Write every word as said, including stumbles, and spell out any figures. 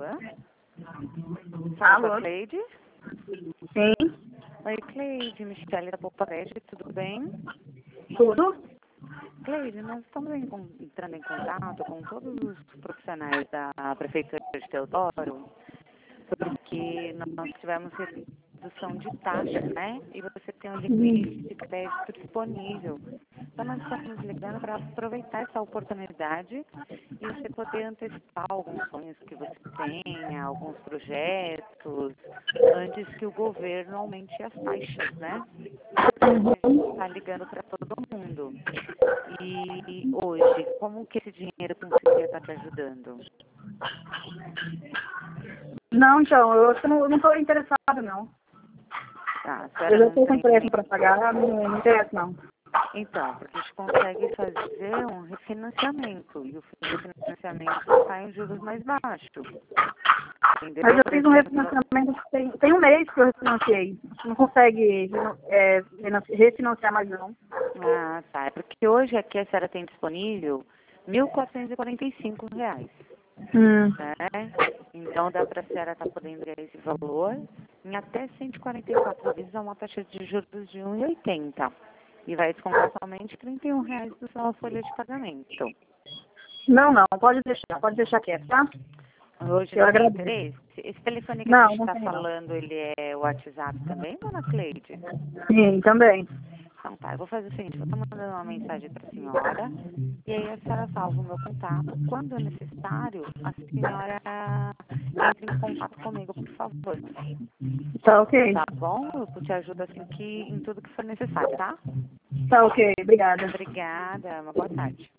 Fala com Alô? a Cleide. Sim, Oi, Cleide, Michele da Poupa Crédito, tudo bem? tudo? Cleide, nós estamos em con- entrando em contato com todos os profissionais da Prefeitura de Teodoro, porque nós tivemos redução de taxas, né? E você tem um limite de crédito disponível. Então, nós estamos ligando para aproveitar essa oportunidade e você poder antecipar alguns sonhos que você tenha, alguns projetos, antes que o governo aumente as taxas, né? A gente está ligando para todo mundo. E hoje, como que esse dinheiro conseguiria estar te ajudando? Não, então, eu acho que não estou interessada, não. Tá, a Eu senhora já não estou com tem empréstimo nem... para pagar, não, não interessa, não. Então, porque a gente consegue fazer um refinanciamento. E o refinanciamento está em juros mais baixos. Entendeu? Mas eu Por fiz um exemplo... refinanciamento, tem, tem um mês que eu refinanciei. Não consegue é, refinanci- refinanciar mais, não. Ah, tá. É porque hoje aqui a senhora tem disponível mil quatrocentos e quarenta e cinco reais. Hum. Né? Então dá para a senhora estar podendo ganhar esse valor em até cento e quarenta e quatro vezes a uma taxa de juros de um vírgula oitenta. E vai descontar somente trinta e um reais da sua folha de pagamento. Não, não, pode deixar, pode deixar quieto, tá? Hoje Eu não tem agradeço. interesse? Esse telefone que a Não, gente não está tem, não. falando, ele é o WhatsApp também, dona Cleide? Sim, também. Então tá, eu vou fazer o seguinte, vou estar mandando uma mensagem para a senhora, e aí a senhora salva o meu contato. Quando é necessário, a senhora entra em contato comigo, por favor. Tá ok. Tá bom? Eu te ajudo assim que em tudo que for necessário, tá? Tá ok, obrigada. Obrigada, uma boa tarde.